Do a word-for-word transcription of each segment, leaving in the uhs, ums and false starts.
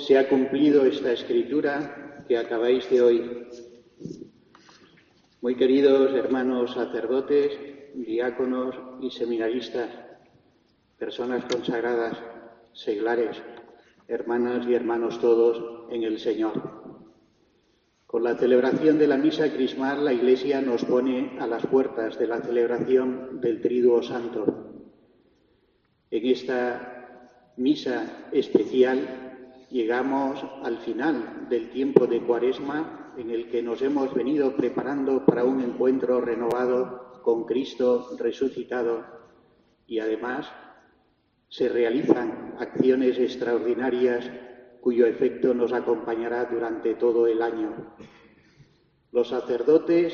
se ha cumplido esta escritura que acabáis de oír. Muy queridos hermanos sacerdotes, diáconos y seminaristas, personas consagradas, seglares, hermanas y hermanos todos en el Señor. Con la celebración de la misa crismal, la Iglesia nos pone a las puertas de la celebración del Triduo Santo. En esta misa especial llegamos al final del tiempo de Cuaresma, en el que nos hemos venido preparando para un encuentro renovado con Cristo resucitado, y además se realizan acciones extraordinarias cuyo efecto nos acompañará durante todo el año. Los sacerdotes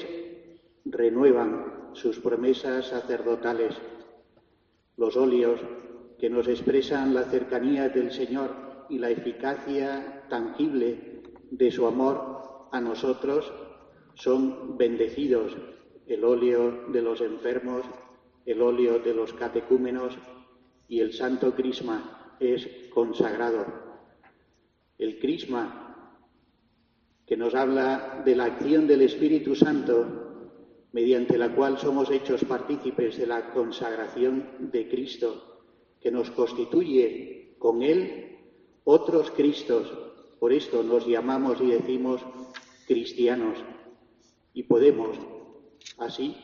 renuevan sus promesas sacerdotales. Los óleos que nos expresan la cercanía del Señor y la eficacia tangible de su amor a nosotros son bendecidos. El óleo de los enfermos, el óleo de los catecúmenos y el santo crisma es consagrado. El crisma, que nos habla de la acción del Espíritu Santo, mediante la cual somos hechos partícipes de la consagración de Cristo, que nos constituye con Él otros Cristos. Por esto nos llamamos y decimos cristianos, y podemos así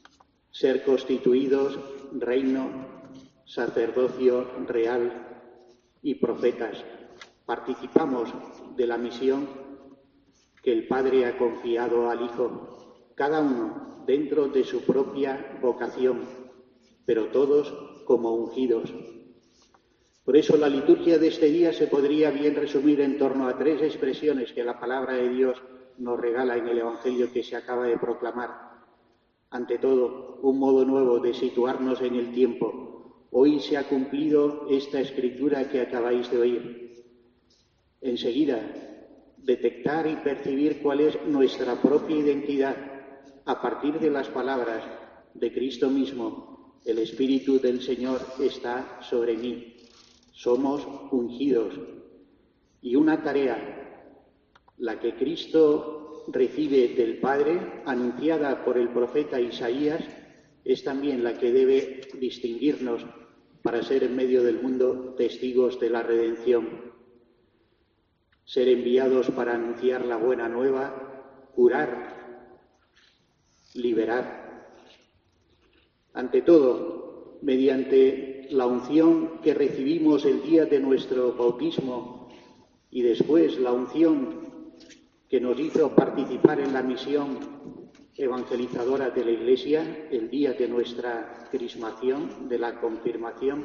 ser constituidos reino, sacerdocio real y profetas. Participamos de la misión que el Padre ha confiado al Hijo, cada uno dentro de su propia vocación, pero todos como ungidos. Por eso la liturgia de este día se podría bien resumir en torno a tres expresiones que la palabra de Dios nos regala en el Evangelio que se acaba de proclamar. Ante todo, un modo nuevo de situarnos en el tiempo. Hoy se ha cumplido esta escritura que acabáis de oír. Enseguida, detectar y percibir cuál es nuestra propia identidad a partir de las palabras de Cristo mismo. El Espíritu del Señor está sobre mí. Somos ungidos. Y una tarea, la que Cristo recibe del Padre, anunciada por el profeta Isaías, es también la que debe distinguirnos para ser en medio del mundo testigos de la redención. Ser enviados para anunciar la buena nueva, curar, liberar. Ante todo, mediante la unción que recibimos el día de nuestro bautismo y después la unción que nos hizo participar en la misión evangelizadora de la Iglesia el día de nuestra crismación, de la confirmación,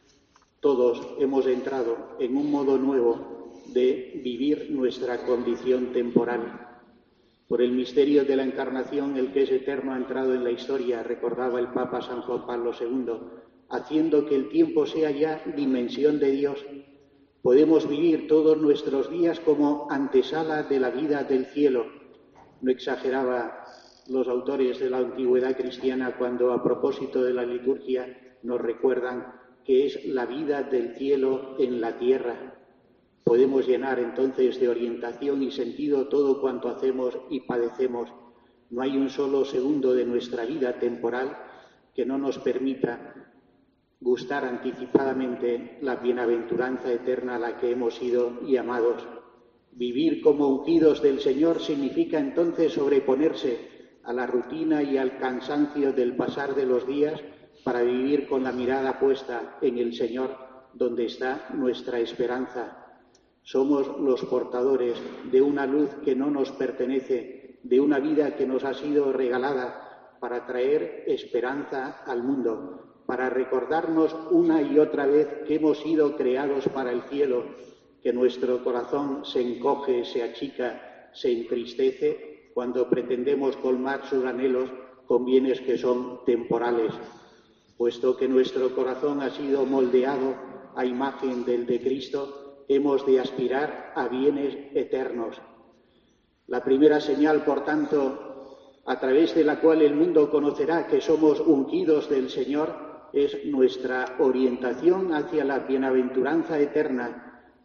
todos hemos entrado en un modo nuevo de vivir nuestra condición temporal. Por el misterio de la Encarnación, el que es eterno ha entrado en la historia, recordaba el Papa San Juan Pablo segundo, haciendo que el tiempo sea ya dimensión de Dios. Podemos vivir todos nuestros días como antesala de la vida del cielo. No exageraba los autores de la antigüedad cristiana cuando, a propósito de la liturgia, nos recuerdan que es la vida del cielo en la tierra. Podemos llenar entonces de orientación y sentido todo cuanto hacemos y padecemos. No hay un solo segundo de nuestra vida temporal que no nos permita gustar anticipadamente la bienaventuranza eterna a la que hemos sido llamados. Vivir como ungidos del Señor significa entonces sobreponerse a la rutina y al cansancio del pasar de los días para vivir con la mirada puesta en el Señor, donde está nuestra esperanza. Somos los portadores de una luz que no nos pertenece, de una vida que nos ha sido regalada para traer esperanza al mundo, para recordarnos una y otra vez que hemos sido creados para el cielo, que nuestro corazón se encoge, se achica, se entristece cuando pretendemos colmar sus anhelos con bienes que son temporales. Puesto que nuestro corazón ha sido moldeado a imagen del de Cristo, hemos de aspirar a bienes eternos. La primera señal, por tanto, a través de la cual el mundo conocerá que somos ungidos del Señor, es nuestra orientación hacia la bienaventuranza eterna,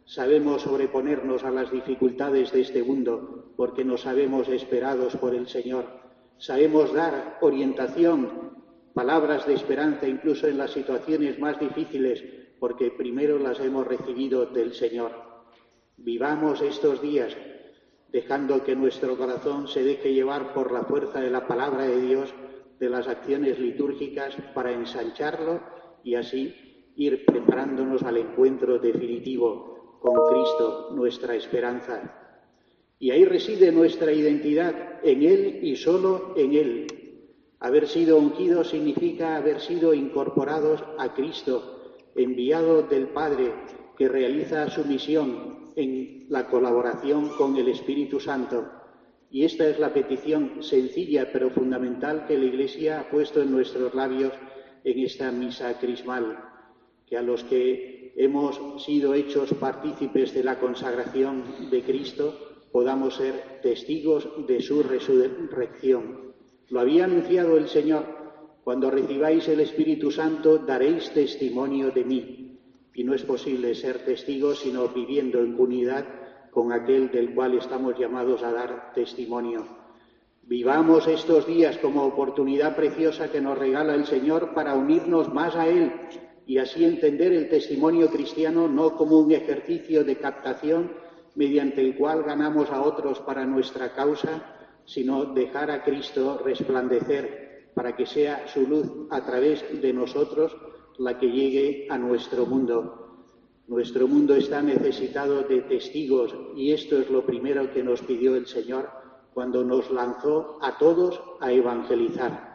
Sabemos sobreponernos a las dificultades de este mundo porque nos sabemos esperados por el Señor. Sabemos dar orientación, palabras de esperanza incluso en las situaciones más difíciles porque primero las hemos recibido del Señor. Vivamos estos días dejando que nuestro corazón se deje llevar por la fuerza de la palabra de Dios, de las acciones litúrgicas, para ensancharlo y así ir preparándonos al encuentro definitivo con Cristo, nuestra esperanza. Y ahí reside nuestra identidad, en Él y solo en Él. Haber sido ungidos significa haber sido incorporados a Cristo, enviado del Padre, que realiza su misión en la colaboración con el Espíritu Santo. Y esta es la petición sencilla pero fundamental que la Iglesia ha puesto en nuestros labios en esta misa crismal, que a los que hemos sido hechos partícipes de la consagración de Cristo podamos ser testigos de su resurrección. Lo había anunciado el Señor: cuando recibáis el Espíritu Santo daréis testimonio de mí. Y no es posible ser testigos sino viviendo en unidad con aquel del cual estamos llamados a dar testimonio. Vivamos estos días como oportunidad preciosa que nos regala el Señor para unirnos más a Él y así entender el testimonio cristiano no como un ejercicio de captación mediante el cual ganamos a otros para nuestra causa, sino dejar a Cristo resplandecer para que sea su luz a través de nosotros la que llegue a nuestro mundo. Nuestro mundo está necesitado de testigos y esto es lo primero que nos pidió el Señor cuando nos lanzó a todos a evangelizar.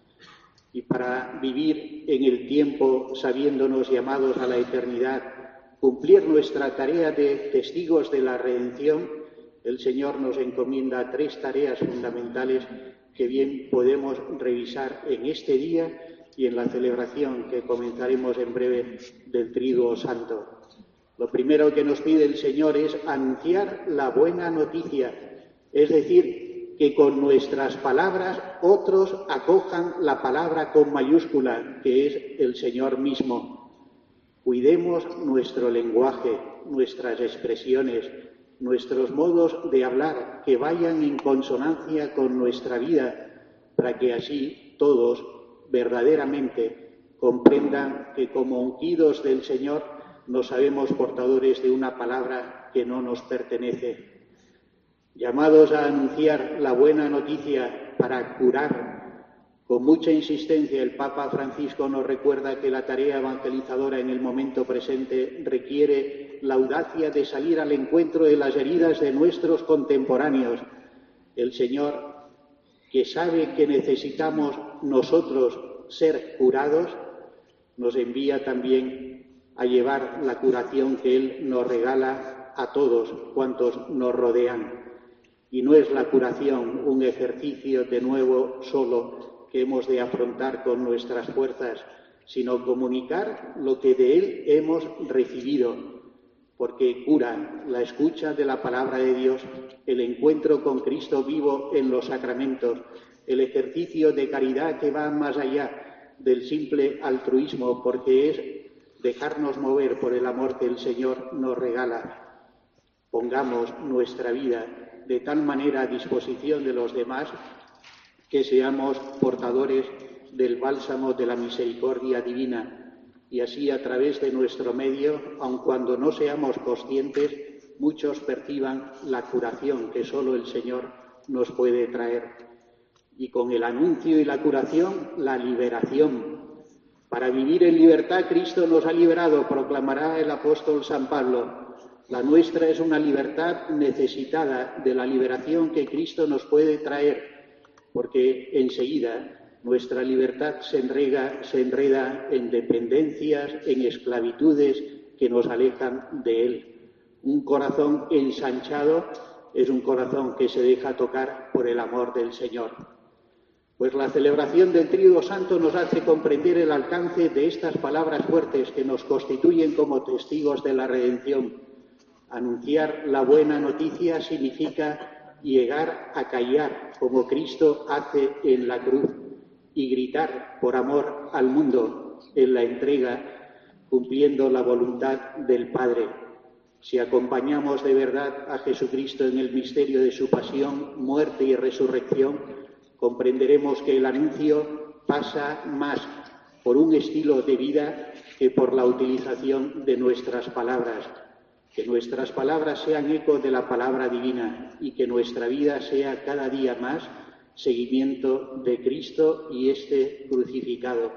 Y para vivir en el tiempo sabiéndonos llamados a la eternidad, cumplir nuestra tarea de testigos de la redención, el Señor nos encomienda tres tareas fundamentales que bien podemos revisar en este día y en la celebración que comenzaremos en breve del Triduo Santo. Lo primero que nos pide el Señor es anunciar la buena noticia, es decir, que con nuestras palabras otros acojan la palabra con mayúscula, que es el Señor mismo. Cuidemos nuestro lenguaje, nuestras expresiones, nuestros modos de hablar, que vayan en consonancia con nuestra vida, para que así todos verdaderamente comprendan que como ungidos del Señor nos sabemos portadores de una palabra que no nos pertenece. Llamados a anunciar la buena noticia para curar. Con mucha insistencia el Papa Francisco nos recuerda que la tarea evangelizadora en el momento presente requiere la audacia de salir al encuentro de las heridas de nuestros contemporáneos. El Señor, que sabe que necesitamos nosotros ser curados, nos envía también a llevar la curación que Él nos regala a todos cuantos nos rodean. Y no es la curación un ejercicio de nuevo solo que hemos de afrontar con nuestras fuerzas, sino comunicar lo que de Él hemos recibido, porque cura la escucha de la palabra de Dios, el encuentro con Cristo vivo en los sacramentos, el ejercicio de caridad que va más allá del simple altruismo, porque es dejarnos mover por el amor que el Señor nos regala. Pongamos nuestra vida de tal manera a disposición de los demás que seamos portadores del bálsamo de la misericordia divina y así a través de nuestro medio, aun cuando no seamos conscientes, muchos perciban la curación que solo el Señor nos puede traer. Y con el anuncio y la curación, la liberación. Para vivir en libertad Cristo nos ha liberado, proclamará el apóstol San Pablo. La nuestra es una libertad necesitada de la liberación que Cristo nos puede traer, porque enseguida nuestra libertad se enreda, se enreda en dependencias, en esclavitudes que nos alejan de Él. Un corazón ensanchado es un corazón que se deja tocar por el amor del Señor. Pues la celebración del Tríduo Santo nos hace comprender el alcance de estas palabras fuertes que nos constituyen como testigos de la redención. Anunciar la buena noticia significa llegar a callar, como Cristo hace en la cruz, y gritar por amor al mundo en la entrega, cumpliendo la voluntad del Padre. Si acompañamos de verdad a Jesucristo en el misterio de su pasión, muerte y resurrección, comprenderemos que el anuncio pasa más por un estilo de vida que por la utilización de nuestras palabras. Que nuestras palabras sean eco de la palabra divina y que nuestra vida sea cada día más seguimiento de Cristo y este crucificado.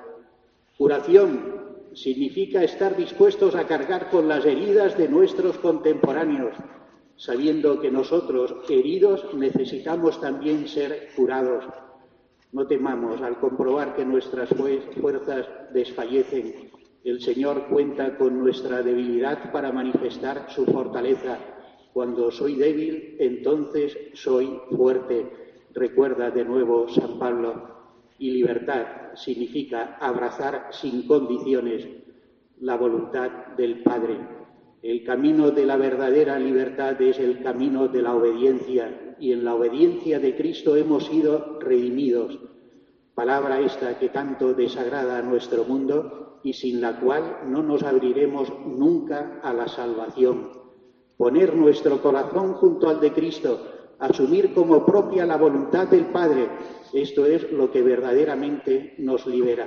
Curación significa estar dispuestos a cargar con las heridas de nuestros contemporáneos, sabiendo que nosotros, heridos, necesitamos también ser curados. No temamos al comprobar que nuestras fuerzas desfallecen. El Señor cuenta con nuestra debilidad para manifestar su fortaleza. Cuando soy débil, entonces soy fuerte. Recuerda de nuevo San Pablo. Y libertad significa abrazar sin condiciones la voluntad del Padre. El camino de la verdadera libertad es el camino de la obediencia, y en la obediencia de Cristo hemos sido redimidos. Palabra esta que tanto desagrada a nuestro mundo y sin la cual no nos abriremos nunca a la salvación. Poner nuestro corazón junto al de Cristo, asumir como propia la voluntad del Padre, esto es lo que verdaderamente nos libera.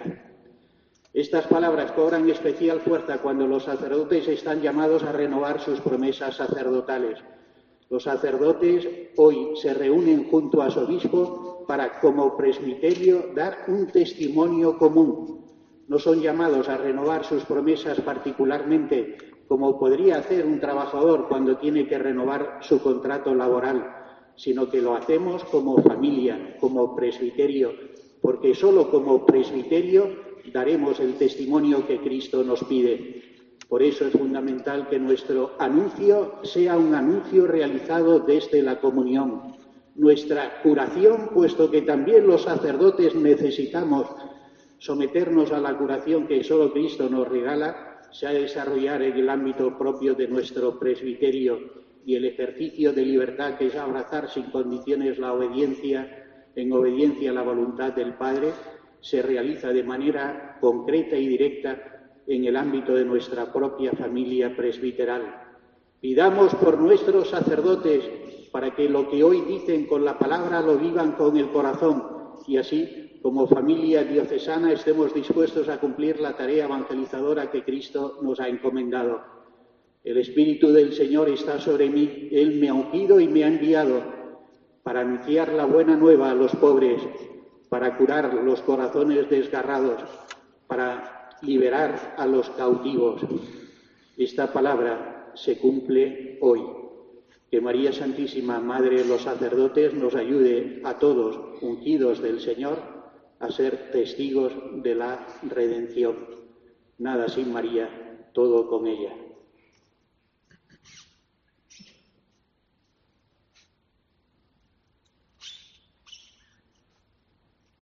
Estas palabras cobran especial fuerza cuando los sacerdotes están llamados a renovar sus promesas sacerdotales. Los sacerdotes hoy se reúnen junto a su obispo para, como presbiterio, dar un testimonio común. No son llamados a renovar sus promesas particularmente, como podría hacer un trabajador cuando tiene que renovar su contrato laboral, sino que lo hacemos como familia, como presbiterio, porque solo como presbiterio daremos el testimonio que Cristo nos pide. Por eso es fundamental que nuestro anuncio sea un anuncio realizado desde la comunión. Nuestra curación, puesto que también los sacerdotes necesitamos someternos a la curación que solo Cristo nos regala, se ha de desarrollar en el ámbito propio de nuestro presbiterio. Y el ejercicio de libertad, que es abrazar sin condiciones la obediencia, en obediencia a la voluntad del Padre, se realiza de manera concreta y directa en el ámbito de nuestra propia familia presbiteral. Pidamos por nuestros sacerdotes para que lo que hoy dicen con la palabra lo vivan con el corazón y así, como familia diocesana, estemos dispuestos a cumplir la tarea evangelizadora que Cristo nos ha encomendado. El Espíritu del Señor está sobre mí, Él me ha ungido y me ha enviado para anunciar la buena nueva a los pobres, para curar los corazones desgarrados, para liberar a los cautivos. Esta palabra se cumple hoy. Que María Santísima, Madre de los sacerdotes, nos ayude a todos, ungidos del Señor, a ser testigos de la redención. Nada sin María, todo con ella.